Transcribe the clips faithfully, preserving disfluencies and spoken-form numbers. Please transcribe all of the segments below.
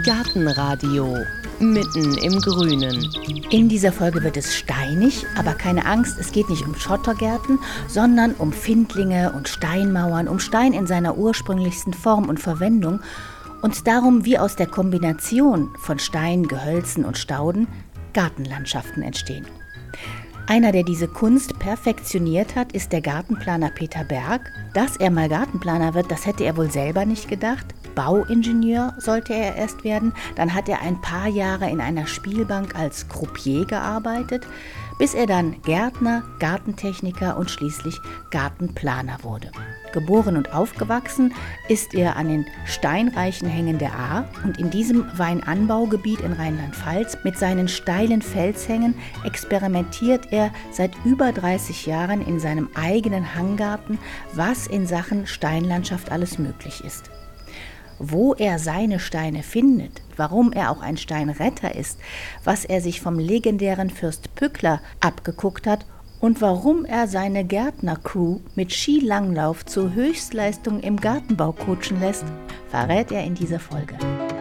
Gartenradio mitten im Grünen. In dieser Folge wird es steinig, aber keine Angst, es geht nicht um Schottergärten, sondern um Findlinge und Steinmauern, um Stein in seiner ursprünglichsten Form und Verwendung und darum, wie aus der Kombination von Stein, Gehölzen und Stauden Gartenlandschaften entstehen. Einer, der diese Kunst perfektioniert hat, ist der Gartenplaner Peter Berg. Dass er mal Gartenplaner wird, das hätte er wohl selber nicht gedacht. Bauingenieur sollte er erst werden. Dann hat er ein paar Jahre in einer Spielbank als Croupier gearbeitet, bis er dann Gärtner, Gartentechniker und schließlich Gartenplaner wurde. Geboren und aufgewachsen ist er an den steinreichen Hängen der Ahr und in diesem Weinanbaugebiet in Rheinland-Pfalz mit seinen steilen Felshängen experimentiert er seit über dreißig Jahren in seinem eigenen Hanggarten, was in Sachen Steinlandschaft alles möglich ist. Wo er seine Steine findet, warum er auch ein Steinretter ist, was er sich vom legendären Fürst Pückler abgeguckt hat und warum er seine Gärtnercrew mit Skilanglauf zur Höchstleistung im Gartenbau coachen lässt, verrät er in dieser Folge.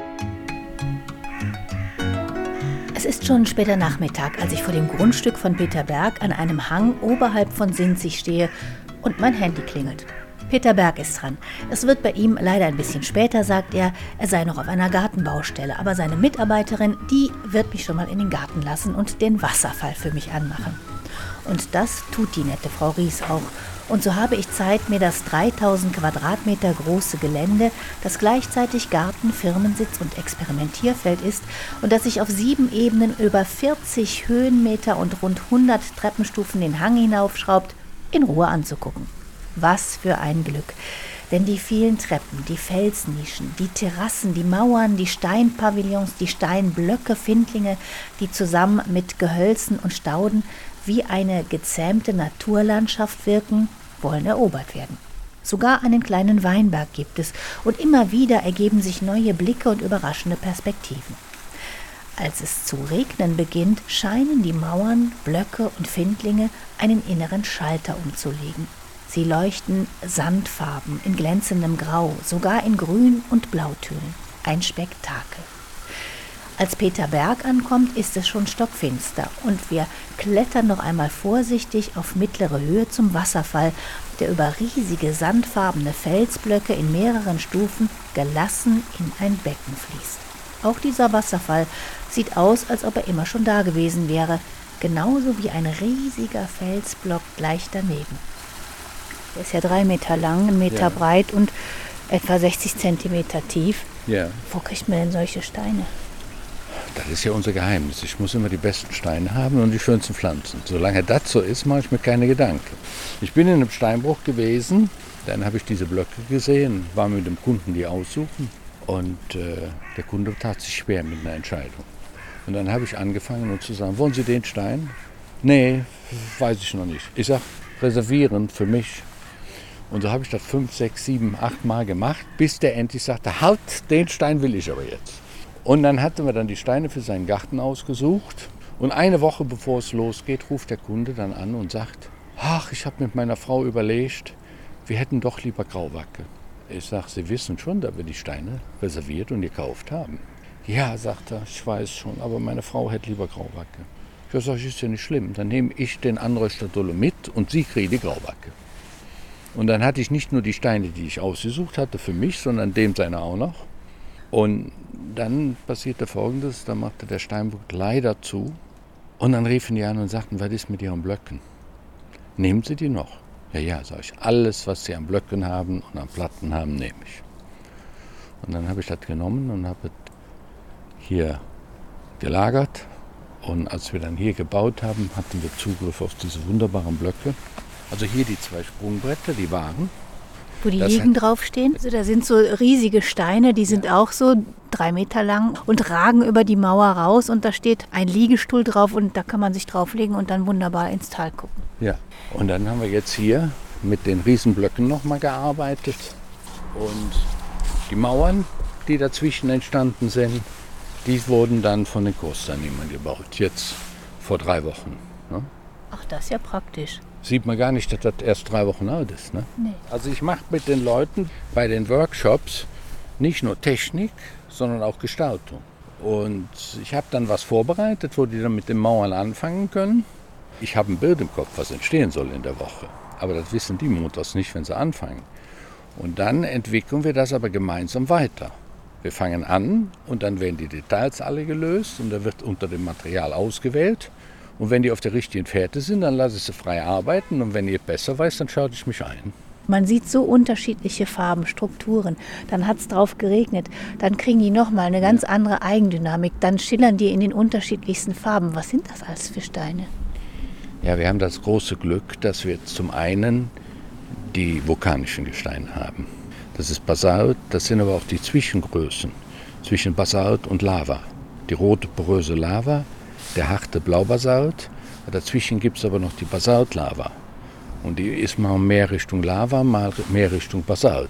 Es ist schon später Nachmittag, als ich vor dem Grundstück von Peter Berg an einem Hang oberhalb von Sinzig stehe und mein Handy klingelt. Peter Berg ist dran. Es wird bei ihm leider ein bisschen später, sagt er, er sei noch auf einer Gartenbaustelle. Aber seine Mitarbeiterin, die wird mich schon mal in den Garten lassen und den Wasserfall für mich anmachen. Und das tut die nette Frau Ries auch. Und so habe ich Zeit, mir das dreitausend Quadratmeter große Gelände, das gleichzeitig Garten, Firmensitz und Experimentierfeld ist und das sich auf sieben Ebenen über vierzig Höhenmeter und rund hundert Treppenstufen den Hang hinaufschraubt, in Ruhe anzugucken. Was für ein Glück. Denn die vielen Treppen, die Felsnischen, die Terrassen, die Mauern, die Steinpavillons, die Steinblöcke, Findlinge, die zusammen mit Gehölzen und Stauden wie eine gezähmte Naturlandschaft wirken, wollen erobert werden. Sogar einen kleinen Weinberg gibt es und immer wieder ergeben sich neue Blicke und überraschende Perspektiven. Als es zu regnen beginnt, scheinen die Mauern, Blöcke und Findlinge einen inneren Schalter umzulegen. Sie leuchten sandfarben in glänzendem Grau, sogar in Grün- und Blautönen. Ein Spektakel. Als Peter Berg ankommt, ist es schon stockfinster und wir klettern noch einmal vorsichtig auf mittlere Höhe zum Wasserfall, der über riesige sandfarbene Felsblöcke in mehreren Stufen gelassen in ein Becken fließt. Auch dieser Wasserfall sieht aus, als ob er immer schon da gewesen wäre, genauso wie ein riesiger Felsblock gleich daneben. Der ist ja drei Meter lang, einen Meter ja. breit und etwa sechzig Zentimeter tief. Ja. Wo kriegt man denn solche Steine? Das ist ja unser Geheimnis. Ich muss immer die besten Steine haben und die schönsten Pflanzen. Solange das so ist, mache ich mir keine Gedanken. Ich bin in einem Steinbruch gewesen, dann habe ich diese Blöcke gesehen, war mit dem Kunden die aussuchen und äh, der Kunde tat sich schwer mit einer Entscheidung. Und dann habe ich angefangen und zu sagen, wollen Sie den Stein? Nee, weiß ich noch nicht. Ich sage, reservieren für mich. Und so habe ich das fünf, sechs, sieben, acht Mal gemacht, bis der endlich sagte, halt, den Stein will ich aber jetzt. Und dann hatten wir dann die Steine für seinen Garten ausgesucht. Und eine Woche bevor es losgeht, ruft der Kunde dann an und sagt, ach, ich habe mit meiner Frau überlegt, wir hätten doch lieber Grauwacke. Ich sage, Sie wissen schon, dass wir die Steine reserviert und gekauft haben. Ja, sagt er, ich weiß schon, aber meine Frau hätte lieber Grauwacke. Ich sage, ist ja nicht schlimm, dann nehme ich den Anröster Dolomit und Sie kriegen die Grauwacke. Und dann hatte ich nicht nur die Steine, die ich ausgesucht hatte für mich, sondern dem seine auch noch. Und dann passierte Folgendes, da machte der Steinbruch leider zu. Und dann riefen die an und sagten, was ist mit Ihren Blöcken? Nehmen Sie die noch? Ja, ja, sage ich, alles, was Sie an Blöcken haben und an Platten haben, nehme ich. Und dann habe ich das genommen und habe es hier gelagert. Und als wir dann hier gebaut haben, hatten wir Zugriff auf diese wunderbaren Blöcke. Also hier die zwei Sprungbretter, die waren. Wo die Liegen draufstehen. Also da sind so riesige Steine, die sind ja. auch so drei Meter lang und ragen über die Mauer raus. Und da steht ein Liegestuhl drauf und da kann man sich drauflegen und dann wunderbar ins Tal gucken. Ja, und dann haben wir jetzt hier mit den Riesenblöcken nochmal gearbeitet. Und die Mauern, die dazwischen entstanden sind, die wurden dann von den Kursteilnehmern gebaut. Jetzt vor drei Wochen. Ne? Ach, das ist ja praktisch. Sieht man gar nicht, dass das erst drei Wochen alt ist. Ne? Nee. Also ich mache mit den Leuten bei den Workshops Nicht nur Technik, sondern auch Gestaltung. Und ich habe dann was vorbereitet, wo die dann mit den Mauern anfangen können. Ich habe ein Bild im Kopf, was entstehen soll in der Woche. Aber das wissen die montags nicht, wenn sie anfangen. Und dann entwickeln wir das aber gemeinsam weiter. Wir fangen an und dann werden die Details alle gelöst und da wird unter dem Material ausgewählt. Und wenn die auf der richtigen Fährte sind, dann lasse ich sie frei arbeiten. Und wenn ihr besser weiß, dann schalte ich mich ein. Man sieht so unterschiedliche Farben, Strukturen. Dann hat es drauf geregnet. Dann kriegen die nochmal eine ganz andere Eigendynamik. Dann schillern die in den unterschiedlichsten Farben. Was sind das alles für Steine? Ja, wir haben das große Glück, dass wir zum einen die vulkanischen Gesteine haben. Das ist Basalt, das sind aber auch die Zwischengrößen zwischen Basalt und Lava. Die rote poröse Lava, der harte Blaubasalt. Dazwischen gibt es aber noch die Basaltlava. Und die ist mal mehr Richtung Lava, mal mehr Richtung Basalt.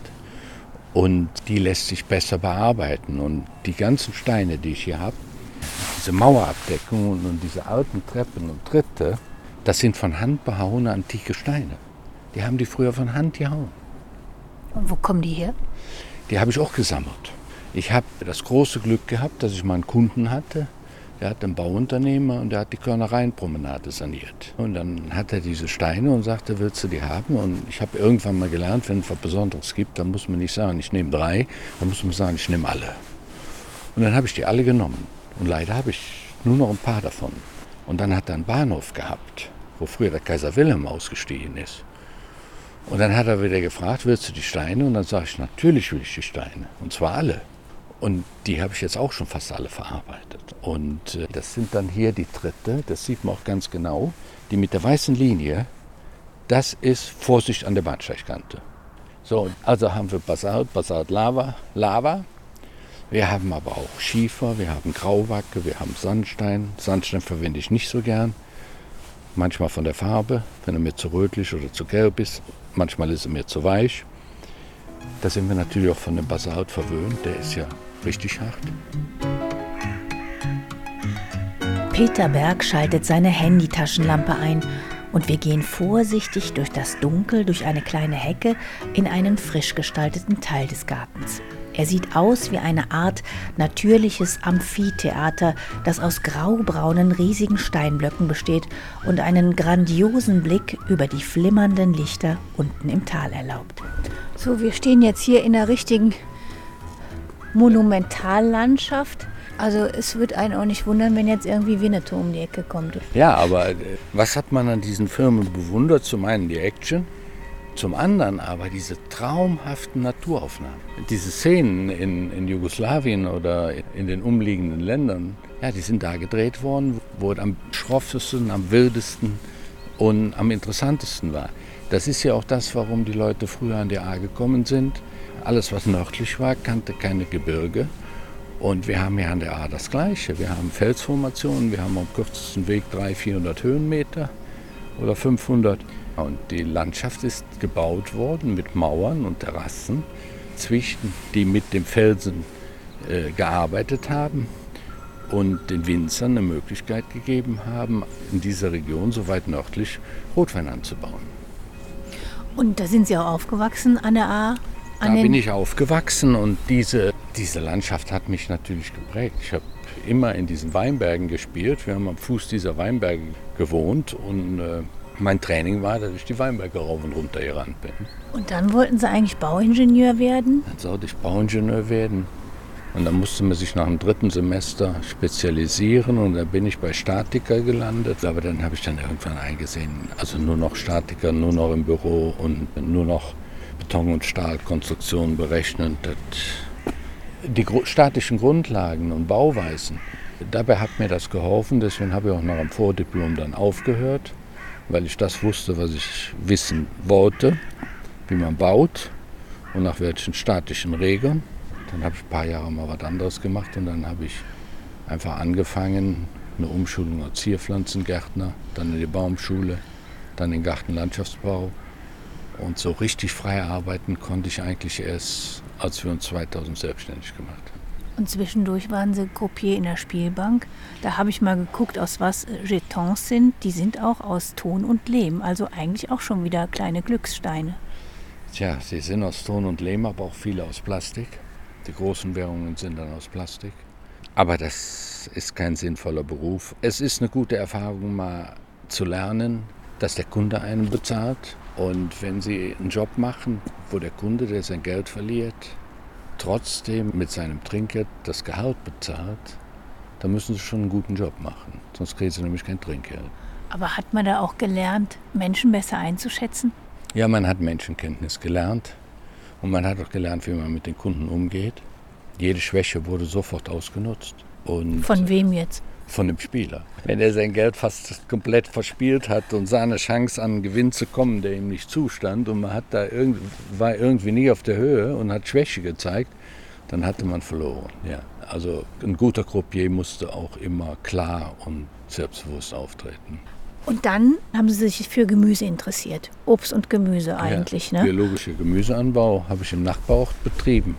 Und die lässt sich besser bearbeiten. Und die ganzen Steine, die ich hier habe, diese Mauerabdeckungen und diese alten Treppen und Tritte, das sind von Hand behauene antike Steine. Die haben die früher von Hand gehauen. Und wo kommen die her? Die habe ich auch gesammelt. Ich habe das große Glück gehabt, dass ich mal einen Kunden hatte. Der hat einen Bauunternehmer und der hat die Körnereienpromenade saniert. Und dann hat er diese Steine und sagte, willst du die haben? Und ich habe irgendwann mal gelernt, wenn es was Besonderes gibt, dann muss man nicht sagen, ich nehme drei, dann muss man sagen, ich nehme alle. Und dann habe ich die alle genommen. Und leider habe ich nur noch ein paar davon. Und dann hat er einen Bahnhof gehabt, wo früher der Kaiser Wilhelm ausgestiegen ist. Und dann hat er wieder gefragt, willst du die Steine? Und dann sage ich, natürlich will ich die Steine. Und zwar alle. Und die habe ich jetzt auch schon fast alle verarbeitet. Und äh, das sind dann hier die Tritte, das sieht man auch ganz genau. Die mit der weißen Linie, das ist Vorsicht an der Bahnsteigkante. So, also haben wir Basalt, Basalt, Lava, Lava. Wir haben aber auch Schiefer, wir haben Grauwacke, wir haben Sandstein. Sandstein verwende ich nicht so gern. Manchmal von der Farbe, wenn er mir zu rötlich oder zu gelb ist. Manchmal ist er mir zu weich. Da sind wir natürlich auch von dem Basalt verwöhnt. Der ist ja richtig hart. Peter Berg schaltet seine Handytaschenlampe ein und wir gehen vorsichtig durch das Dunkel, durch eine kleine Hecke in einen frisch gestalteten Teil des Gartens. Er sieht aus wie eine Art natürliches Amphitheater, das aus graubraunen riesigen Steinblöcken besteht und einen grandiosen Blick über die flimmernden Lichter unten im Tal erlaubt. So, wir stehen jetzt hier in einer richtigen Monumentallandschaft. Also es wird einen auch nicht wundern, wenn jetzt irgendwie Winnetou um die Ecke kommt. Ja, aber äh, was hat man an diesen Filmen bewundert? Zum einen die Action, zum anderen aber diese traumhaften Naturaufnahmen. Diese Szenen in, in Jugoslawien oder in den umliegenden Ländern, ja, die sind da gedreht worden, wo es am schroffesten, am wildesten und am interessantesten war. Das ist ja auch das, warum die Leute früher an die Ahr gekommen sind. Alles, was nördlich war, kannte keine Gebirge. Und wir haben ja an der Ahr das Gleiche. Wir haben Felsformationen, wir haben am kürzesten Weg dreihundert, vierhundert Höhenmeter oder fünfhundert. Und die Landschaft ist gebaut worden mit Mauern und Terrassen, zwischen die mit dem Felsen äh, gearbeitet haben und den Winzern eine Möglichkeit gegeben haben, in dieser Region so weit nördlich Rotwein anzubauen. Und da sind Sie auch aufgewachsen an der Ahr? Da bin ich aufgewachsen und diese, diese Landschaft hat mich natürlich geprägt. Ich habe immer in diesen Weinbergen gespielt. Wir haben am Fuß dieser Weinberge gewohnt und äh, mein Training war, dass ich die Weinberge rauf und runter gerannt bin. Und dann wollten Sie eigentlich Bauingenieur werden? Dann sollte ich Bauingenieur werden. Und dann musste man sich nach dem dritten Semester spezialisieren und da bin ich bei Statiker gelandet. Aber dann habe ich dann irgendwann eingesehen, also nur noch Statiker, nur noch im Büro und nur noch Beton- und Stahlkonstruktionen berechnen. Das, die gro- statischen Grundlagen und Bauweisen, dabei hat mir das geholfen. Deswegen habe ich auch nach dem Vordiplom dann aufgehört, weil ich das wusste, was ich wissen wollte, wie man baut und nach welchen statischen Regeln. Dann habe ich ein paar Jahre mal was anderes gemacht und dann habe ich einfach angefangen, eine Umschulung als Zierpflanzengärtner, dann in die Baumschule, dann in Gartenlandschaftsbau. Und so richtig frei arbeiten konnte ich eigentlich erst, als wir uns zweitausend selbstständig gemacht haben. Und zwischendurch waren Sie Croupier in der Spielbank. Da habe ich mal geguckt, aus was Jetons sind. Die sind auch aus Ton und Lehm, also eigentlich auch schon wieder kleine Glückssteine. Tja, sie sind aus Ton und Lehm, aber auch viele aus Plastik. Die großen Währungen sind dann aus Plastik. Aber das ist kein sinnvoller Beruf. Es ist eine gute Erfahrung, mal zu lernen, dass der Kunde einen bezahlt. Und wenn Sie einen Job machen, wo der Kunde, der sein Geld verliert, trotzdem mit seinem Trinkgeld das Gehalt bezahlt, dann müssen Sie schon einen guten Job machen. Sonst kriegen Sie nämlich kein Trinkgeld. Aber hat man da auch gelernt, Menschen besser einzuschätzen? Ja, man hat Menschenkenntnis gelernt. Und man hat auch gelernt, wie man mit den Kunden umgeht. Jede Schwäche wurde sofort ausgenutzt. Und von wem jetzt? Von dem Spieler. Wenn er sein Geld fast komplett verspielt hat und sah eine Chance, an einen Gewinn zu kommen, der ihm nicht zustand, und man hat da irgend, war irgendwie nie auf der Höhe und hat Schwäche gezeigt, dann hatte man verloren. Ja. Also ein guter Croupier musste auch immer klar und selbstbewusst auftreten. Und dann haben Sie sich für Gemüse interessiert. Obst und Gemüse eigentlich, ja, ne? Biologischer Gemüseanbau habe ich im Nachbarort betrieben.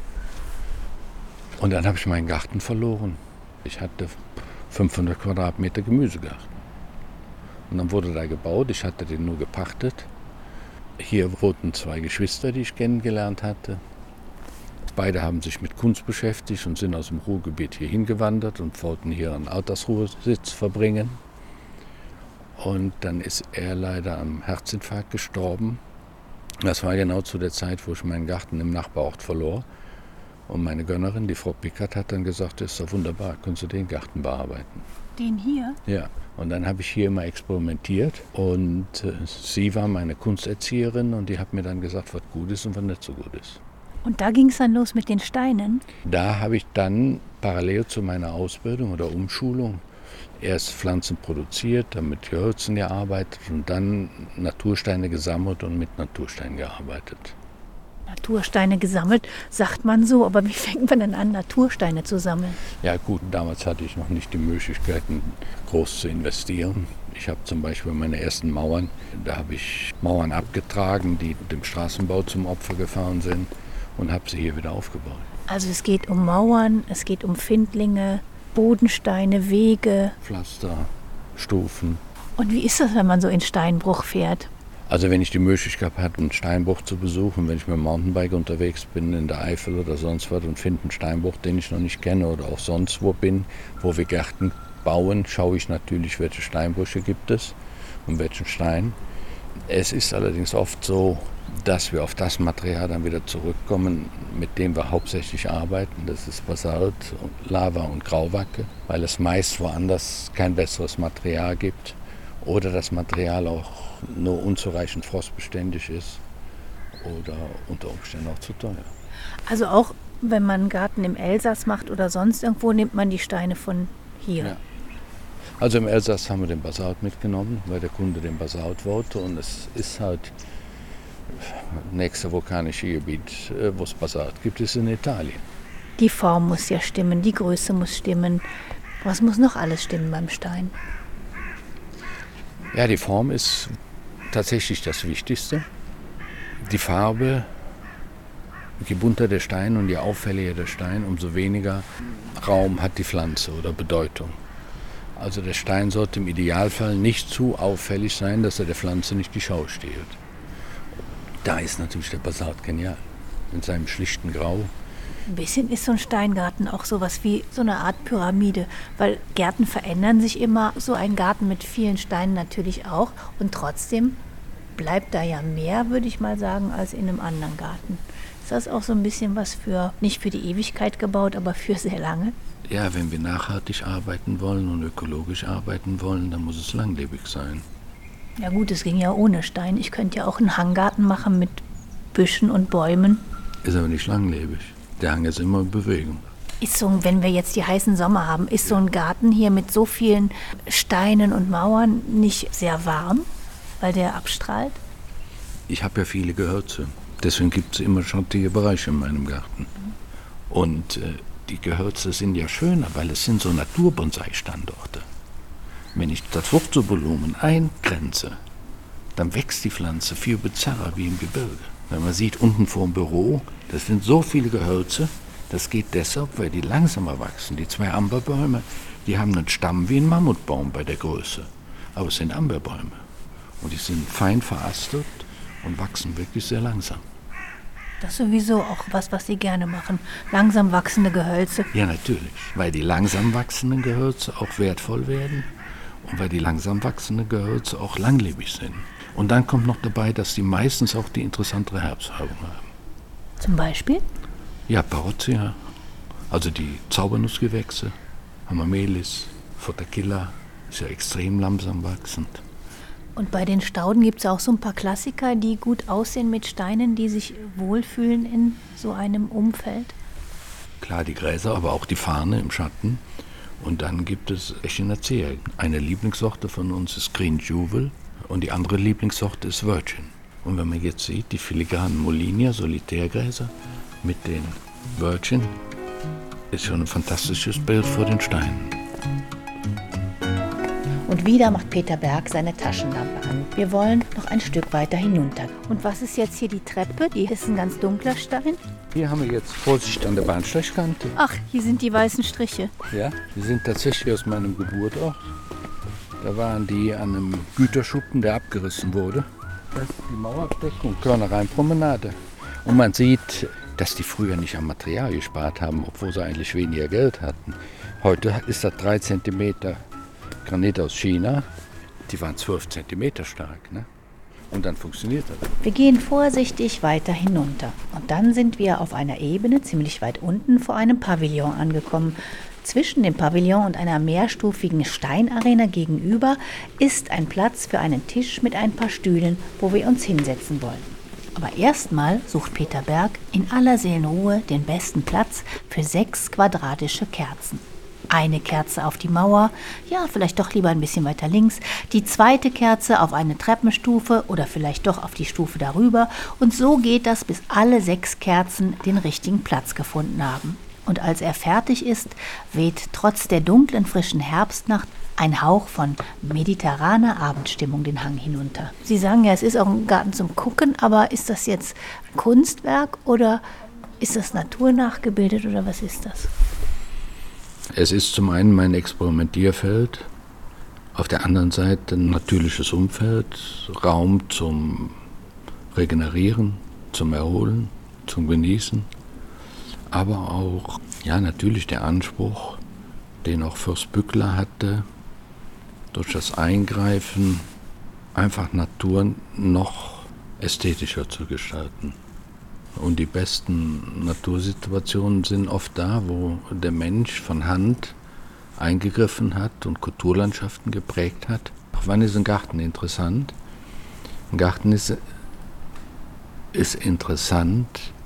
Und dann habe ich meinen Garten verloren. Ich hatte fünfhundert Quadratmeter Gemüsegarten. Und dann wurde da gebaut, ich hatte den nur gepachtet. Hier wohnten zwei Geschwister, die ich kennengelernt hatte. Beide haben sich mit Kunst beschäftigt und sind aus dem Ruhrgebiet hier hingewandert und wollten hier einen Altersruhesitz verbringen. Und dann ist er leider am Herzinfarkt gestorben. Das war genau zu der Zeit, wo ich meinen Garten im Nachbarort verlor. Und meine Gönnerin, die Frau Pickert, hat dann gesagt, das ist doch wunderbar, kannst du den Garten bearbeiten. Den hier? Ja, und dann habe ich hier immer experimentiert. Und äh, sie war meine Kunsterzieherin und die hat mir dann gesagt, was gut ist und was nicht so gut ist. Und da ging es dann los mit den Steinen? Da habe ich dann parallel zu meiner Ausbildung oder Umschulung erst Pflanzen produziert, dann mit Gehölzen gearbeitet und dann Natursteine gesammelt und mit Natursteinen gearbeitet. Natursteine gesammelt, sagt man so, aber wie fängt man denn an, Natursteine zu sammeln? Ja gut, damals hatte ich noch nicht die Möglichkeiten, groß zu investieren. Ich habe zum Beispiel meine ersten Mauern, da habe ich Mauern abgetragen, die dem Straßenbau zum Opfer gefallen sind und habe sie hier wieder aufgebaut. Also es geht um Mauern, es geht um Findlinge, Bodensteine, Wege. Pflaster, Stufen. Und wie ist das, wenn man so in Steinbruch fährt? Also wenn ich die Möglichkeit habe, einen Steinbruch zu besuchen, wenn ich mit dem Mountainbike unterwegs bin in der Eifel oder sonst was und finde einen Steinbruch, den ich noch nicht kenne oder auch sonst wo bin, wo wir Gärten bauen, schaue ich natürlich, welche Steinbrüche gibt es und welchen Stein. Es ist allerdings oft so, dass wir auf das Material dann wieder zurückkommen, mit dem wir hauptsächlich arbeiten. Das ist Basalt, Lava und Grauwacke, weil es meist woanders kein besseres Material gibt oder das Material auch nur unzureichend frostbeständig ist oder unter Umständen auch zu teuer. Also auch wenn man einen Garten im Elsass macht oder sonst irgendwo, nimmt man die Steine von hier? Ja. Also im Elsass haben wir den Basalt mitgenommen, weil der Kunde den Basalt wollte und es ist halt das nächste vulkanische Gebiet, wo es Basalt gibt, ist in Italien. Die Form muss ja stimmen, die Größe muss stimmen. Was muss noch alles stimmen beim Stein? Ja, die Form ist tatsächlich das Wichtigste. Die Farbe, je bunter der Stein und je auffälliger der Stein, umso weniger Raum hat die Pflanze oder Bedeutung. Also der Stein sollte im Idealfall nicht zu auffällig sein, dass er der Pflanze nicht die Schau stiehlt. Da ist natürlich der Basalt genial, in seinem schlichten Grau. Ein bisschen ist so ein Steingarten auch sowas wie so eine Art Pyramide, weil Gärten verändern sich immer, so ein Garten mit vielen Steinen natürlich auch. Und trotzdem bleibt da ja mehr, würde ich mal sagen, als in einem anderen Garten. Ist das auch so ein bisschen was für, nicht für die Ewigkeit gebaut, aber für sehr lange? Ja, wenn wir nachhaltig arbeiten wollen und ökologisch arbeiten wollen, dann muss es langlebig sein. Ja gut, es ging ja ohne Stein. Ich könnte ja auch einen Hanggarten machen mit Büschen und Bäumen. Ist aber nicht langlebig. Der Hang ist immer in Bewegung. Ist so, wenn wir jetzt die heißen Sommer haben, ist so ein Garten hier mit so vielen Steinen und Mauern nicht sehr warm, weil der abstrahlt? Ich habe ja viele Gehölze. Deswegen gibt es immer schattige Bereiche in meinem Garten. Und äh, die Gehölze sind ja schöner, weil es sind so Naturbonsai-Standorte. Wenn ich das Wurzelvolumen eingrenze, dann wächst die Pflanze viel bizarrer wie im Gebirge. Wenn man sieht, unten vor dem Büro, das sind so viele Gehölze, das geht deshalb, weil die langsamer wachsen. Die zwei Amberbäume, die haben einen Stamm wie ein Mammutbaum bei der Größe. Aber es sind Amberbäume. Und die sind fein verastet und wachsen wirklich sehr langsam. Das ist sowieso auch was, was Sie gerne machen. Langsam wachsende Gehölze. Ja, natürlich, weil die langsam wachsenden Gehölze auch wertvoll werden und weil die langsam wachsenden Gehölze auch langlebig sind. Und dann kommt noch dabei, dass die meistens auch die interessantere Herbstfärbung haben. Zum Beispiel? Ja, Parrozia, also die Zaubernussgewächse, Hamamelis, Photokilla, ist ja extrem langsam wachsend. Und bei den Stauden gibt es auch so ein paar Klassiker, die gut aussehen mit Steinen, die sich wohlfühlen in so einem Umfeld? Klar, die Gräser, aber auch die Farne im Schatten. Und dann gibt es Echinacea. Eine Lieblingssorte von uns ist Green Jewel und die andere Lieblingssorte ist Virgin. Und wenn man jetzt sieht, die filigranen Molinia, Solitärgräser mit den Virgin, ist schon ein fantastisches Bild vor den Steinen. Und wieder macht Peter Berg seine Taschenlampe an. Wir wollen noch ein Stück weiter hinunter. Und was ist jetzt hier die Treppe? Die ist ein ganz dunkler Stein. Hier haben wir jetzt Vorsicht an der Bahnsteigkante. Ach, hier sind die weißen Striche. Ja, die sind tatsächlich aus meinem Geburtsort. Da waren die an einem Güterschuppen, der abgerissen wurde. Das ist die Mauerabdeckung, Körnereien-Promenade. Und man sieht, dass die früher nicht am Material gespart haben, obwohl sie eigentlich weniger Geld hatten. Heute ist das drei Zentimeter Granit aus China. Die waren zwölf Zentimeter stark, ne? Und dann funktioniert das. Wir gehen vorsichtig weiter hinunter. Und dann sind wir auf einer Ebene, ziemlich weit unten, vor einem Pavillon angekommen. Zwischen dem Pavillon und einer mehrstufigen Steinarena gegenüber ist ein Platz für einen Tisch mit ein paar Stühlen, wo wir uns hinsetzen wollen. Aber erstmal sucht Peter Berg in aller Seelenruhe den besten Platz für sechs quadratische Kerzen. Eine Kerze auf die Mauer, ja, vielleicht doch lieber ein bisschen weiter links, die zweite Kerze auf eine Treppenstufe oder vielleicht doch auf die Stufe darüber. Und so geht das, bis alle sechs Kerzen den richtigen Platz gefunden haben. Und als er fertig ist, weht trotz der dunklen, frischen Herbstnacht ein Hauch von mediterraner Abendstimmung den Hang hinunter. Sie sagen ja, es ist auch ein Garten zum Gucken, aber ist das jetzt Kunstwerk oder ist das naturnachgebildet oder was ist das? Es ist zum einen mein Experimentierfeld, auf der anderen Seite ein natürliches Umfeld, Raum zum Regenerieren, zum Erholen, zum Genießen, aber auch, ja, natürlich der Anspruch, den auch Fürst Bückler hatte, durch das Eingreifen einfach Natur noch ästhetischer zu gestalten. Und die besten Natursituationen sind oft da, wo der Mensch von Hand eingegriffen hat und Kulturlandschaften geprägt hat. Wann ist ein Garten interessant? Ein Garten ist, ist interessant,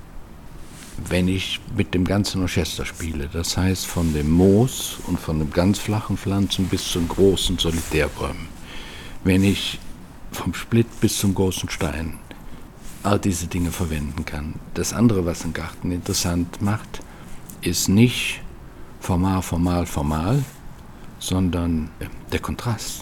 wenn ich mit dem ganzen Orchester spiele. Das heißt von dem Moos und von den ganz flachen Pflanzen bis zu den großen Solitärbäumen. Wenn ich vom Splitt bis zum großen Stein all diese Dinge verwenden kann. Das andere, was einen Garten interessant macht, ist nicht formal, formal, formal, sondern der Kontrast.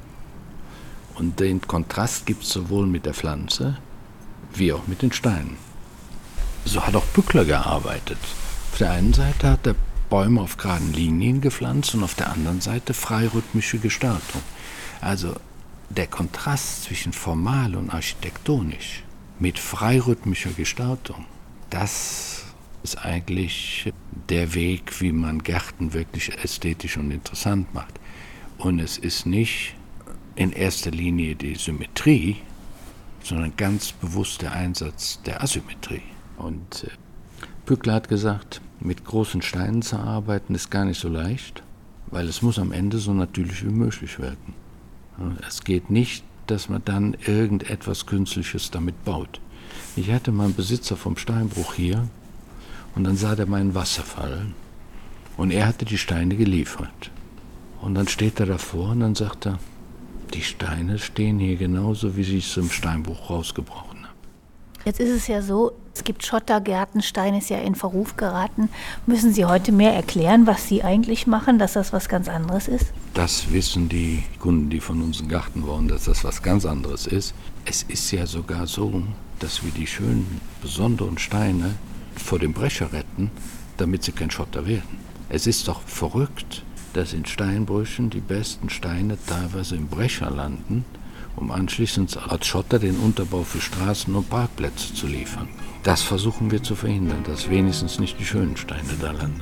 Und den Kontrast gibt es sowohl mit der Pflanze wie auch mit den Steinen. So hat auch Bückler gearbeitet. Auf der einen Seite hat er Bäume auf geraden Linien gepflanzt und auf der anderen Seite freirhythmische Gestaltung. Also der Kontrast zwischen formal und architektonisch mit freirhythmischer Gestaltung, das ist eigentlich der Weg, wie man Gärten wirklich ästhetisch und interessant macht. Und es ist nicht in erster Linie die Symmetrie, sondern ganz bewusst der Einsatz der Asymmetrie. Und äh, Bückler hat gesagt, mit großen Steinen zu arbeiten ist gar nicht so leicht, weil es muss am Ende so natürlich wie möglich werden. Es geht nicht, dass man dann irgendetwas Künstliches damit baut. Ich hatte mal einen Besitzer vom Steinbruch hier und dann sah der meinen Wasserfall und er hatte die Steine geliefert. Und dann steht er davor und dann sagt er, die Steine stehen hier genauso, wie sie es im Steinbruch rausgebrochen haben. Jetzt ist es ja so, es gibt Schottergärten, Stein ist ja in Verruf geraten. Müssen Sie heute mehr erklären, was Sie eigentlich machen, dass das was ganz anderes ist? Das wissen die Kunden, die von uns einen Garten wollen, dass das was ganz anderes ist. Es ist ja sogar so, dass wir die schönen, besonderen Steine vor dem Brecher retten, damit sie kein Schotter werden. Es ist doch verrückt, dass in Steinbrüchen die besten Steine teilweise im Brecher landen um anschließend als Schotter den Unterbau für Straßen und Parkplätze zu liefern. Das versuchen wir zu verhindern, dass wenigstens nicht die schönen Steine da landen.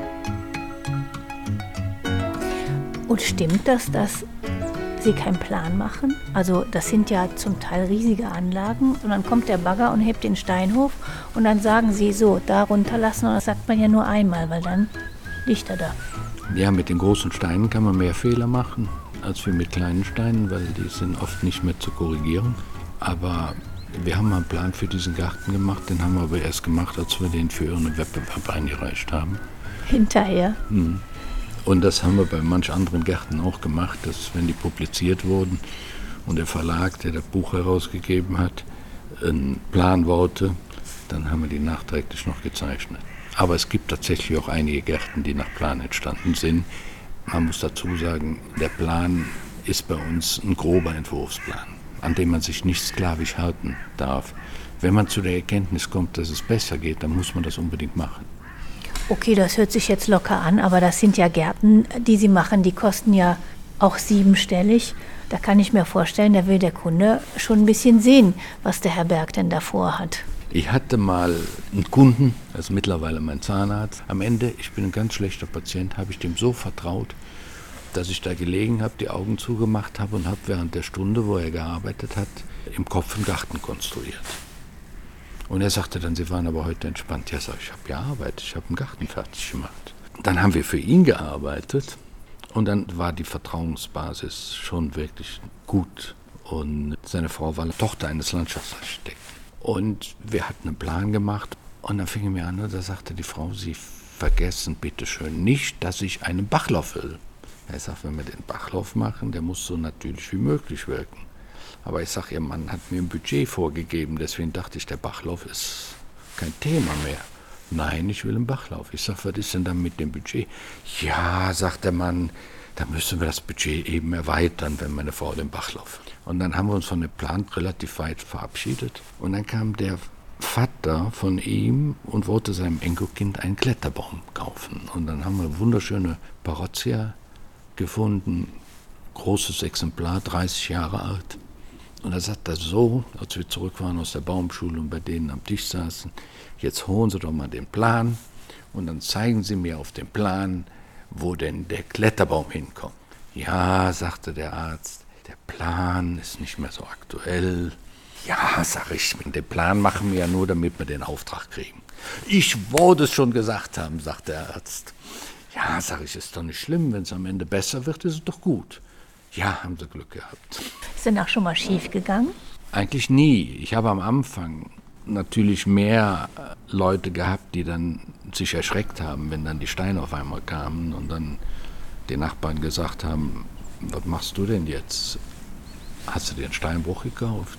Und stimmt das, dass Sie keinen Plan machen? Also das sind ja zum Teil riesige Anlagen und dann kommt der Bagger und hebt den Stein hoch und dann sagen Sie so, da runterlassen und das sagt man ja nur einmal, weil dann liegt er da. Ja, mit den großen Steinen kann man mehr Fehler machen als wir mit kleinen Steinen, weil die sind oft nicht mehr zu korrigieren. Aber wir haben mal einen Plan für diesen Garten gemacht, den haben wir aber erst gemacht, als wir den für einen Wettbewerb eingereicht haben. Hinterher? Mhm. Und das haben wir bei manch anderen Gärten auch gemacht, dass wenn die publiziert wurden und der Verlag, der das Buch herausgegeben hat, einen Plan wollte, dann haben wir die nachträglich noch gezeichnet. Aber es gibt tatsächlich auch einige Gärten, die nach Plan entstanden sind. Man muss dazu sagen, der Plan ist bei uns ein grober Entwurfsplan, an dem man sich nicht sklavisch halten darf. Wenn man zu der Erkenntnis kommt, dass es besser geht, dann muss man das unbedingt machen. Okay, das hört sich jetzt locker an, aber das sind ja Gärten, die Sie machen, die kosten ja auch siebenstellig. Da kann ich mir vorstellen, da will der Kunde schon ein bisschen sehen, was der Herr Berg denn davor hat. Ich hatte mal einen Kunden, das ist mittlerweile mein Zahnarzt. Am Ende, ich bin ein ganz schlechter Patient, habe ich dem so vertraut, dass ich da gelegen habe, die Augen zugemacht habe und habe während der Stunde, wo er gearbeitet hat, im Kopf einen Garten konstruiert. Und er sagte dann, Sie waren aber heute entspannt. Ja, sag ich, ich habe gearbeitet, ich habe einen Garten fertig gemacht. Dann haben wir für ihn gearbeitet und dann war die Vertrauensbasis schon wirklich gut. Und seine Frau war Tochter eines Landschaftsarchitekten. Und wir hatten einen Plan gemacht und dann fing er mir an und da sagte die Frau, Sie vergessen bitte schön nicht, dass ich einen Bachlauf will. Er sagt, wenn wir den Bachlauf machen, der muss so natürlich wie möglich wirken. Aber ich sage, Ihr Mann hat mir ein Budget vorgegeben, deswegen dachte ich, der Bachlauf ist kein Thema mehr. Nein, ich will einen Bachlauf. Ich sage, was ist denn dann mit dem Budget? Ja, sagt der Mann, da müssen wir das Budget eben erweitern, wenn meine Frau den Bachlauf will. Und dann haben wir uns von dem Plan relativ weit verabschiedet. Und dann kam der Vater von ihm und wollte seinem Enkelkind einen Kletterbaum kaufen. Und dann haben wir eine wunderschöne Parrozia gefunden, großes Exemplar, dreißig Jahre alt. Und er sagt das so, als wir zurück waren aus der Baumschule und bei denen am Tisch saßen, jetzt holen Sie doch mal den Plan und dann zeigen Sie mir auf dem Plan, wo denn der Kletterbaum hinkommt. Ja, sagte der Arzt, der Plan ist nicht mehr so aktuell. Ja, sag ich, den Plan machen wir ja nur, damit wir den Auftrag kriegen. Ich wollte es schon gesagt haben, sagt der Arzt. Ja, sag ich, ist doch nicht schlimm, wenn es am Ende besser wird, ist es doch gut. Ja, haben Sie Glück gehabt. Ist denn auch schon mal schief gegangen? Eigentlich nie. Ich habe am Anfang natürlich mehr Leute gehabt, die dann sich erschreckt haben, wenn dann die Steine auf einmal kamen und dann die Nachbarn gesagt haben, was machst du denn jetzt? Hast du dir einen Steinbruch gekauft?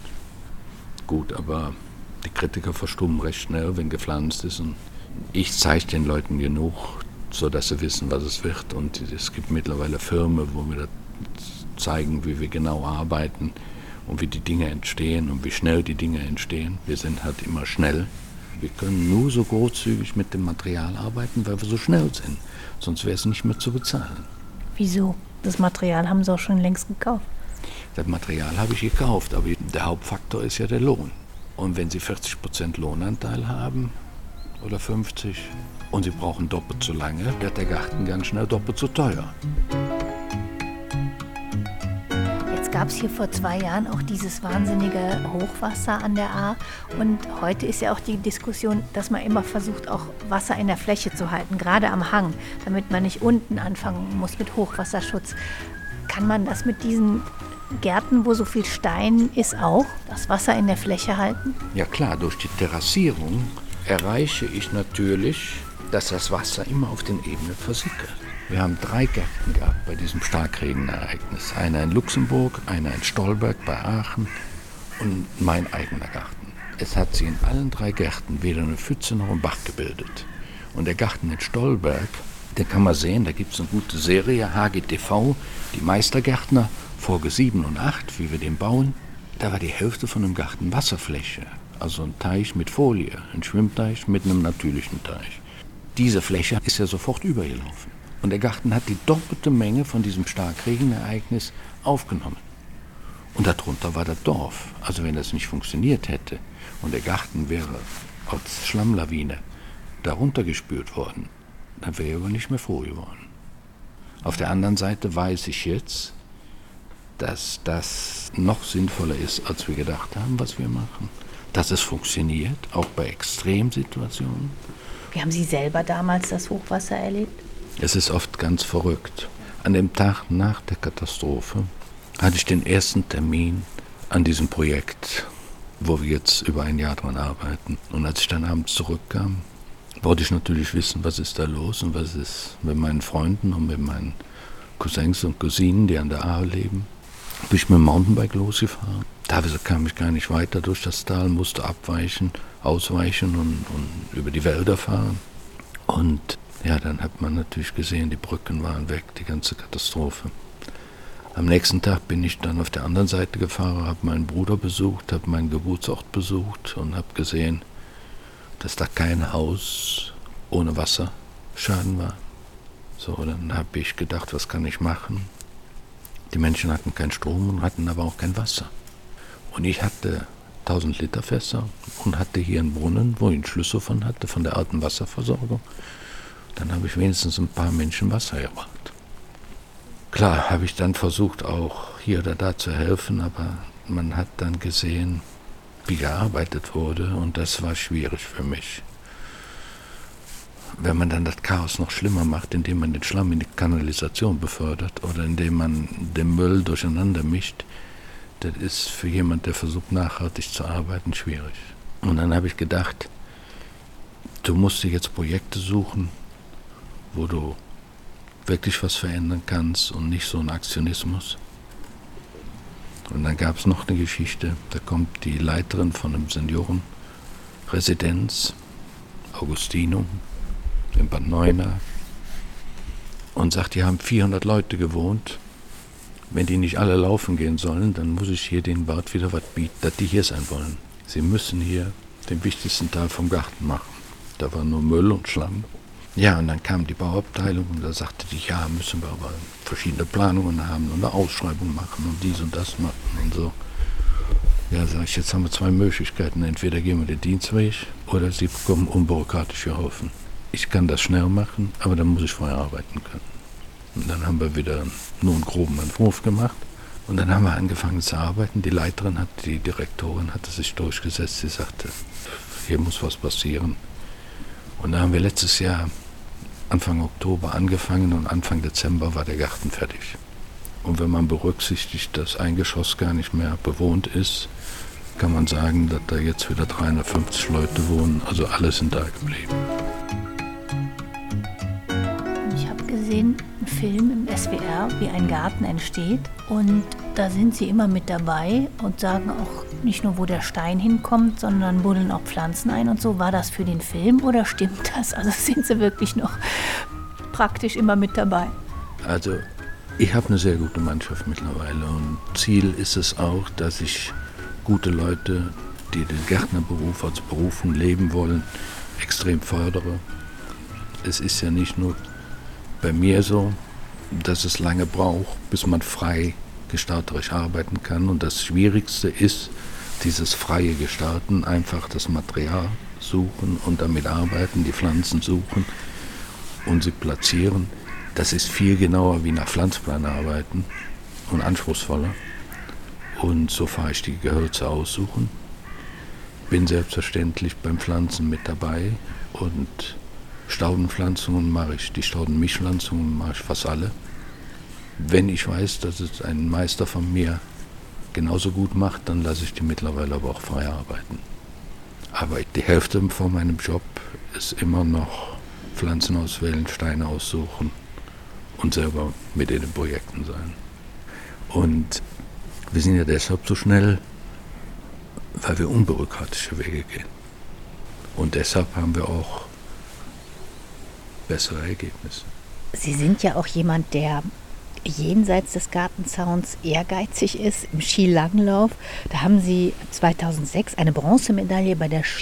Gut, aber die Kritiker verstummen recht schnell, wenn gepflanzt ist. Und ich zeige den Leuten genug, sodass sie wissen, was es wird. Und es gibt mittlerweile Firmen, wo wir das zeigen, wie wir genau arbeiten und wie die Dinge entstehen und wie schnell die Dinge entstehen. Wir sind halt immer schnell. Wir können nur so großzügig mit dem Material arbeiten, weil wir so schnell sind. Sonst wäre es nicht mehr zu bezahlen. Wieso? Das Material haben Sie auch schon längst gekauft. Das Material habe ich gekauft, aber der Hauptfaktor ist ja der Lohn. Und wenn Sie vierzig Prozent Lohnanteil haben oder fünfzig und Sie brauchen doppelt so lange, wird der Garten ganz schnell doppelt so teuer. Gab es hier vor zwei Jahren auch dieses wahnsinnige Hochwasser an der Ahr. Und heute ist ja auch die Diskussion, dass man immer versucht, auch Wasser in der Fläche zu halten, gerade am Hang, damit man nicht unten anfangen muss mit Hochwasserschutz. Kann man das mit diesen Gärten, wo so viel Stein ist, auch, das Wasser in der Fläche halten? Ja klar, durch die Terrassierung erreiche ich natürlich, dass das Wasser immer auf den Ebenen versickert. Wir haben drei Gärten gehabt bei diesem Starkregenereignis. Einer in Luxemburg, einer in Stolberg bei Aachen und mein eigener Garten. Es hat sich in allen drei Gärten weder eine Pfütze noch ein Bach gebildet. Und der Garten in Stolberg, den kann man sehen, da gibt es eine gute Serie, H G T V, die Meistergärtner, Folge sieben und acht, wie wir den bauen. Da war die Hälfte von dem Garten Wasserfläche, also ein Teich mit Folie, ein Schwimmteich mit einem natürlichen Teich. Diese Fläche ist ja sofort übergelaufen. Und der Garten hat die doppelte Menge von diesem Starkregenereignis aufgenommen. Und darunter war das Dorf. Also wenn das nicht funktioniert hätte und der Garten wäre als Schlammlawine darunter gespült worden, dann wäre er aber nicht mehr froh geworden. Auf der anderen Seite weiß ich jetzt, dass das noch sinnvoller ist, als wir gedacht haben, was wir machen. Dass es funktioniert, auch bei Extremsituationen. Wie haben Sie selber damals das Hochwasser erlebt? Es ist oft ganz verrückt. An dem Tag nach der Katastrophe hatte ich den ersten Termin an diesem Projekt, wo wir jetzt über ein Jahr dran arbeiten. Und als ich dann abends zurückkam, wollte ich natürlich wissen, was ist da los und was ist mit meinen Freunden und mit meinen Cousins und Cousinen, die an der Ahr leben. Bin ich mit dem Mountainbike losgefahren. Teilweise kam ich gar nicht weiter durch das Tal, musste abweichen, ausweichen und, und über die Wälder fahren. Und ja, dann hat man natürlich gesehen, die Brücken waren weg, die ganze Katastrophe. Am nächsten Tag bin ich dann auf der anderen Seite gefahren, habe meinen Bruder besucht, habe meinen Geburtsort besucht und habe gesehen, dass da kein Haus ohne Wasserschaden war. So, dann habe ich gedacht, was kann ich machen? Die Menschen hatten keinen Strom und hatten aber auch kein Wasser. Und ich hatte tausend Liter Fässer und hatte hier einen Brunnen, wo ich einen Schlüssel von hatte, von der alten Wasserversorgung. Dann habe ich wenigstens ein paar Menschen Wasser gebracht. Klar, habe ich dann versucht, auch hier oder da zu helfen, aber man hat dann gesehen, wie gearbeitet wurde und das war schwierig für mich. Wenn man dann das Chaos noch schlimmer macht, indem man den Schlamm in die Kanalisation befördert oder indem man den Müll durcheinander mischt, das ist für jemand, der versucht, nachhaltig zu arbeiten, schwierig. Und dann habe ich gedacht, du musst dir jetzt Projekte suchen, wo du wirklich was verändern kannst und nicht so ein Aktionismus. Und dann gab es noch eine Geschichte, da kommt die Leiterin von einem Seniorenresidenz, Augustinum, in Bad Neuenahr, und sagt, die haben vierhundert Leute gewohnt. Wenn die nicht alle laufen gehen sollen, dann muss ich hier den Bad wieder was bieten, dass die hier sein wollen. Sie müssen hier den wichtigsten Teil vom Garten machen. Da war nur Müll und Schlamm. Ja, und dann kam die Bauabteilung und da sagte die, ja, müssen wir aber verschiedene Planungen haben und eine Ausschreibung machen und dies und das machen und so. Ja, sag ich, jetzt haben wir zwei Möglichkeiten. Entweder gehen wir den Dienstweg oder sie bekommen unbürokratisch geholfen. Ich kann das schnell machen, aber dann muss ich vorher arbeiten können. Und dann haben wir wieder nur einen groben Entwurf gemacht und dann haben wir angefangen zu arbeiten. Die Leiterin, hat, die Direktorin hatte sich durchgesetzt. Sie sagte, hier muss was passieren. Und dann haben wir letztes Jahr Anfang Oktober angefangen und Anfang Dezember war der Garten fertig. Und wenn man berücksichtigt, dass ein Geschoss gar nicht mehr bewohnt ist, kann man sagen, dass da jetzt wieder dreihundertfünfzig Leute wohnen. Also alle sind da geblieben. Ich habe gesehen, einen Film im S W R, wie ein Garten entsteht. Und da sind Sie immer mit dabei und sagen auch nicht nur, wo der Stein hinkommt, sondern buddeln auch Pflanzen ein und so. War das für den Film oder stimmt das? Also sind Sie wirklich noch praktisch immer mit dabei? Also ich habe eine sehr gute Mannschaft mittlerweile und Ziel ist es auch, dass ich gute Leute, die den Gärtnerberuf als Berufung leben wollen, extrem fördere. Es ist ja nicht nur bei mir so, dass es lange braucht, bis man frei gestalterisch arbeiten kann. Und das Schwierigste ist, dieses freie Gestalten, einfach das Material suchen und damit arbeiten, die Pflanzen suchen und sie platzieren. Das ist viel genauer wie nach Pflanzplan arbeiten und anspruchsvoller. Und so fahre ich die Gehölze aussuchen. Bin selbstverständlich beim Pflanzen mit dabei und Staudenpflanzungen mache ich, die Staudenmischpflanzungen mache ich fast alle. Wenn ich weiß, dass es ein Meister von mir genauso gut macht, dann lasse ich die mittlerweile aber auch frei arbeiten. Aber die Hälfte von meinem Job ist immer noch Pflanzen auswählen, Steine aussuchen und selber mit in den Projekten sein. Und wir sind ja deshalb so schnell, weil wir unbürokratische Wege gehen. Und deshalb haben wir auch bessere Ergebnisse. Sie sind ja auch jemand, der jenseits des Gartenzauns ehrgeizig ist im Skilanglauf. Da haben Sie zweitausendsechs eine Bronzemedaille bei der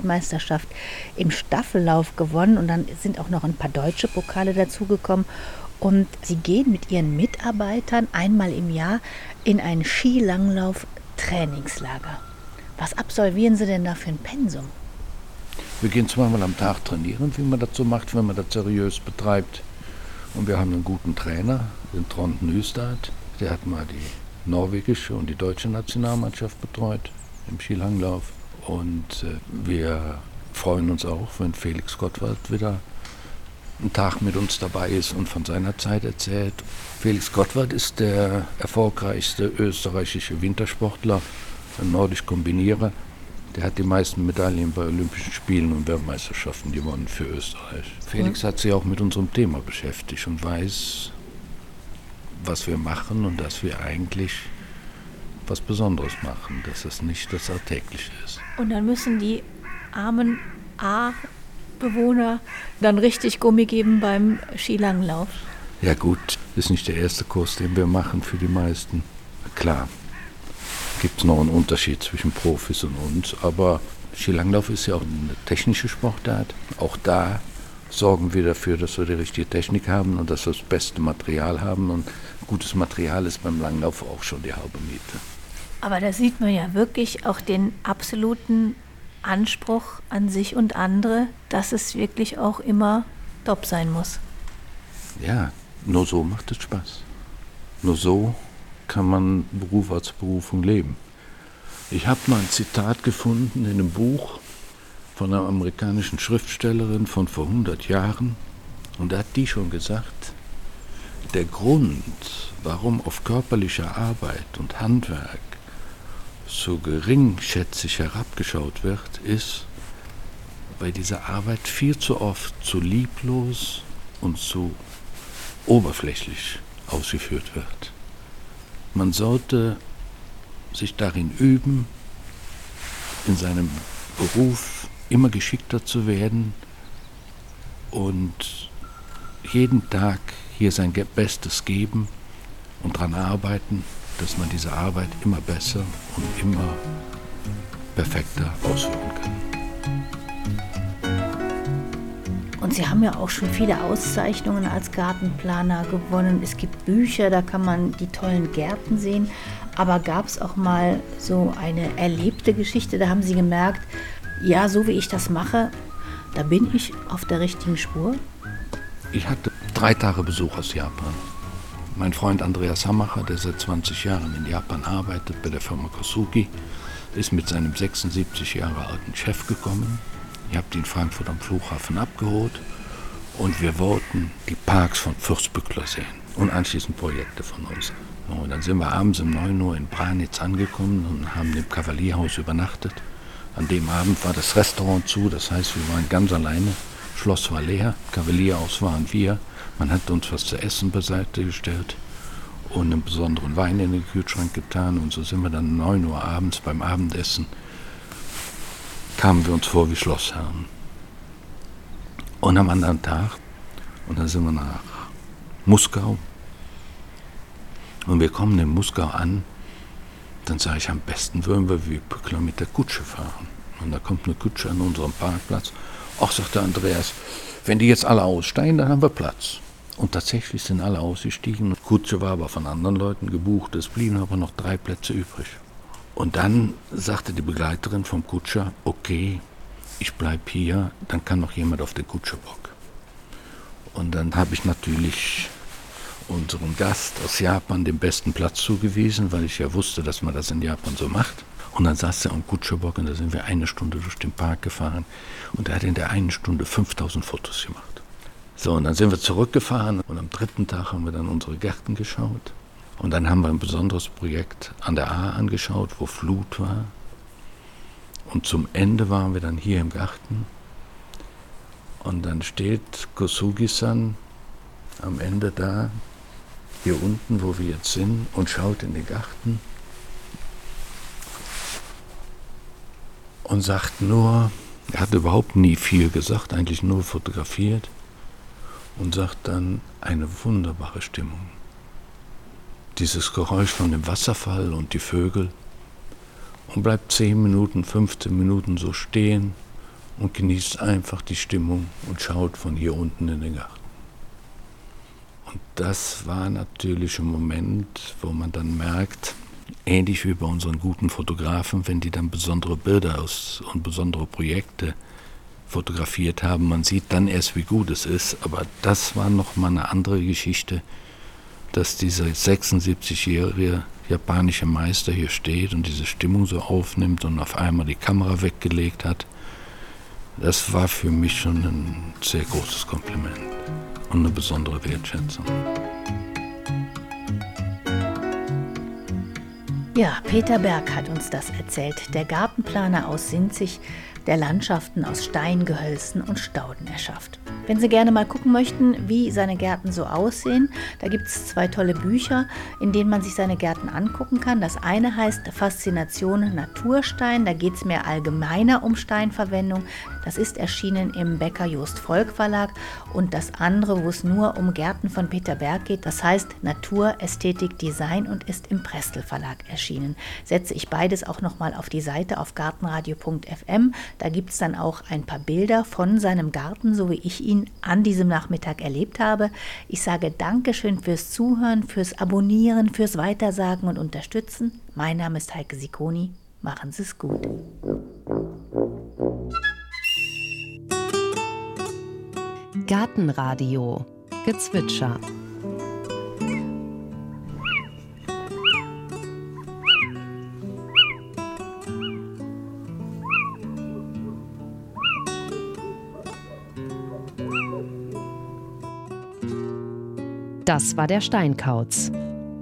Skilanglauf-Senioren-Weltmeisterschaft im Staffellauf gewonnen und dann sind auch noch ein paar deutsche Pokale dazugekommen. Und Sie gehen mit Ihren Mitarbeitern einmal im Jahr in ein Skilanglauf-Trainingslager. Was absolvieren Sie denn da für ein Pensum? Wir gehen zweimal am Tag trainieren, wie man das so macht, wenn man das seriös betreibt. Und wir haben einen guten Trainer, den Trond Nystad. Der hat mal die norwegische und die deutsche Nationalmannschaft betreut im Skilanglauf. Und äh, wir freuen uns auch, wenn Felix Gottwald wieder einen Tag mit uns dabei ist und von seiner Zeit erzählt. Felix Gottwald ist der erfolgreichste österreichische Wintersportler, ein nordisch Kombinierer. Der hat die meisten Medaillen bei Olympischen Spielen und Weltmeisterschaften gewonnen für Österreich. Felix hat sich auch mit unserem Thema beschäftigt und weiß, was wir machen und dass wir eigentlich was Besonderes machen, dass es nicht das Alltägliche ist. Und dann müssen die armen A-Bewohner dann richtig Gummi geben beim Skilanglauf. Ja gut, das ist nicht der erste Kurs, den wir machen für die meisten. Klar, gibt es noch einen Unterschied zwischen Profis und uns, aber Skilanglauf ist ja auch eine technische Sportart. Auch da sorgen wir dafür, dass wir die richtige Technik haben und dass wir das beste Material haben. Und gutes Material ist beim Langlauf auch schon die halbe Miete. Aber da sieht man ja wirklich auch den absoluten Anspruch an sich und andere, dass es wirklich auch immer top sein muss. Ja, nur so macht es Spaß. Nur so kann man Beruf als Berufung leben. Ich habe mal ein Zitat gefunden in einem Buch von einer amerikanischen Schriftstellerin von vor hundert Jahren. Und da hat die schon gesagt, der Grund, warum auf körperliche Arbeit und Handwerk so geringschätzig herabgeschaut wird, ist, weil diese Arbeit viel zu oft zu lieblos und zu oberflächlich ausgeführt wird. Man sollte sich darin üben, in seinem Beruf immer geschickter zu werden und jeden Tag hier sein Bestes geben und daran arbeiten, dass man diese Arbeit immer besser und immer perfekter ausführen kann. Und Sie haben ja auch schon viele Auszeichnungen als Gartenplaner gewonnen. Es gibt Bücher, da kann man die tollen Gärten sehen. Aber gab es auch mal so eine erlebte Geschichte, da haben Sie gemerkt, ja, so wie ich das mache, da bin ich auf der richtigen Spur? Ich hatte drei Tage Besuch aus Japan. Mein Freund Andreas Hammacher, der seit zwanzig Jahren in Japan arbeitet bei der Firma Kosugi, ist mit seinem sechsundsiebzig Jahre alten Chef gekommen. Ich habe ihn in Frankfurt am Flughafen abgeholt und wir wollten die Parks von Fürstbückler sehen und anschließend Projekte von uns. Und dann sind wir abends um neun Uhr in Branitz angekommen und haben im Kavalierhaus übernachtet. An dem Abend war das Restaurant zu, das heißt, wir waren ganz alleine. Schloss war leer, Kavalierhaus waren wir. Man hat uns was zu essen beiseite gestellt und einen besonderen Wein in den Kühlschrank getan. Und so sind wir dann um neun Uhr abends beim Abendessen, kamen wir uns vor wie Schlossherren. Und am anderen Tag, und dann sind wir nach Muskau. Und wir kommen in Muskau an, dann sage ich, am besten würden wir wie Pückler mit der Kutsche fahren. Und da kommt eine Kutsche an unserem Parkplatz. Ach, sagt der Andreas, wenn die jetzt alle aussteigen, dann haben wir Platz. Und tatsächlich sind alle ausgestiegen. Die Kutsche war aber von anderen Leuten gebucht, es blieben aber noch drei Plätze übrig. Und dann sagte die Begleiterin vom Kutscher, okay, ich bleib hier, dann kann noch jemand auf den Kutscherbock. Und dann habe ich natürlich unserem Gast aus Japan den besten Platz zugewiesen, weil ich ja wusste, dass man das in Japan so macht. Und dann saß er am Kutscherbock und da sind wir eine Stunde durch den Park gefahren und er hat in der einen Stunde fünftausend Fotos gemacht. So, und dann sind wir zurückgefahren und am dritten Tag haben wir dann unsere Gärten geschaut. Und dann haben wir ein besonderes Projekt an der Ahr angeschaut, wo Flut war. Und zum Ende waren wir dann hier im Garten. Und dann steht Kosugi-san am Ende da, hier unten, wo wir jetzt sind, und schaut in den Garten. Und sagt nur, er hat überhaupt nie viel gesagt, eigentlich nur fotografiert. Und sagt dann, eine wunderbare Stimmung. Dieses Geräusch von dem Wasserfall und die Vögel. Und bleibt zehn Minuten, fünfzehn Minuten so stehen und genießt einfach die Stimmung und schaut von hier unten in den Garten. Und das war natürlich ein Moment, wo man dann merkt, ähnlich wie bei unseren guten Fotografen, wenn die dann besondere Bilder aus und besondere Projekte fotografiert haben, man sieht dann erst, wie gut es ist. Aber das war nochmal eine andere Geschichte, dass dieser sechsundsiebzigjährige japanische Meister hier steht und diese Stimmung so aufnimmt und auf einmal die Kamera weggelegt hat. Das war für mich schon ein sehr großes Kompliment und eine besondere Wertschätzung. Ja, Peter Berg hat uns das erzählt, der Gartenplaner aus Sinzig, der Landschaften aus Steingehölzen und Stauden erschafft. Wenn Sie gerne mal gucken möchten, wie seine Gärten so aussehen, da gibt es zwei tolle Bücher, in denen man sich seine Gärten angucken kann. Das eine heißt Faszination Naturstein, da geht es mehr allgemeiner um Steinverwendung. Das ist erschienen im Becker Jost Volk Verlag. Und das andere, wo es nur um Gärten von Peter Berg geht, das heißt Natur, Ästhetik, Design und ist im Prestel Verlag erschienen. Setze ich beides auch nochmal auf die Seite auf gartenradio punkt f m. Da gibt es dann auch ein paar Bilder von seinem Garten, so wie ich ihn an diesem Nachmittag erlebt habe. Ich sage Dankeschön fürs Zuhören, fürs Abonnieren, fürs Weitersagen und Unterstützen. Mein Name ist Heike Sicconi. Machen Sie es gut. Gartenradio Gezwitscher. Das war der Steinkauz.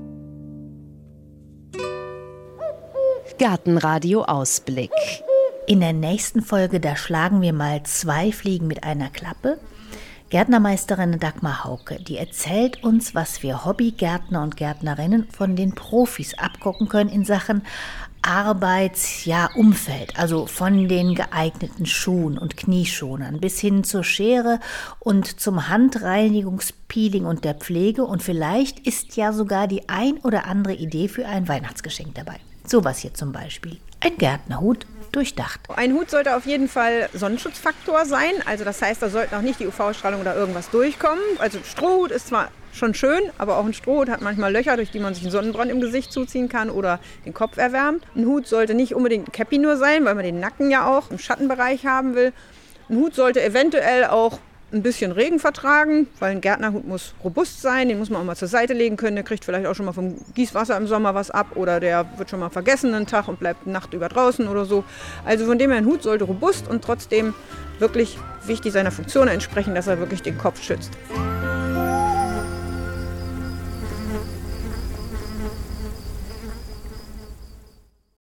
Gartenradio Ausblick. In der nächsten Folge, da schlagen wir mal zwei Fliegen mit einer Klappe. Gärtnermeisterin Dagmar Hauke, die erzählt uns, was wir Hobbygärtner und Gärtnerinnen von den Profis abgucken können in Sachen Arbeitsumfeld, ja, also von den geeigneten Schuhen und Knieschonern bis hin zur Schere und zum Handreinigungspeeling und der Pflege. Und vielleicht ist ja sogar die ein oder andere Idee für ein Weihnachtsgeschenk dabei. Sowas hier zum Beispiel. Ein Gärtnerhut durchdacht. Ein Hut sollte auf jeden Fall Sonnenschutzfaktor sein. Also das heißt, da sollten auch nicht die U V-Strahlung oder irgendwas durchkommen. Also ein Strohhut ist zwar schon schön, aber auch ein Strohhut hat manchmal Löcher, durch die man sich einen Sonnenbrand im Gesicht zuziehen kann oder den Kopf erwärmt. Ein Hut sollte nicht unbedingt ein Käppi nur sein, weil man den Nacken ja auch im Schattenbereich haben will. Ein Hut sollte eventuell auch ein bisschen Regen vertragen, weil ein Gärtnerhut muss robust sein, den muss man auch mal zur Seite legen können, der kriegt vielleicht auch schon mal vom Gießwasser im Sommer was ab oder der wird schon mal vergessen einen Tag und bleibt die Nacht über draußen oder so. Also von dem her, ein Hut sollte robust und trotzdem wirklich wichtig seiner Funktion entsprechen, dass er wirklich den Kopf schützt.